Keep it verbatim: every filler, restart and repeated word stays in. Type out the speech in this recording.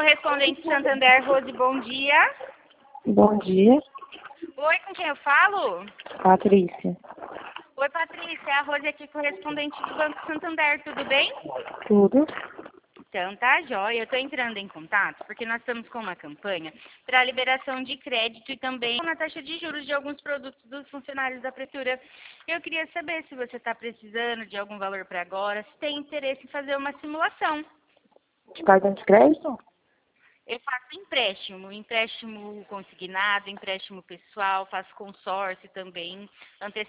Correspondente Santander, Rose, bom dia. Bom dia, Oi, com quem eu falo? Patrícia. Oi, Patrícia, é a Rose aqui, correspondente do Banco Santander, tudo bem? Tudo? Então, tá, jóia. Eu estou entrando em contato porque nós estamos com uma campanha para liberação de crédito e também na taxa de juros de alguns produtos dos funcionários da Prefeitura. Eu queria saber se você está precisando de algum valor para agora, se tem interesse em fazer uma simulação. De cartão de crédito? Eu faço empréstimo, empréstimo consignado, empréstimo pessoal, faço consórcio também,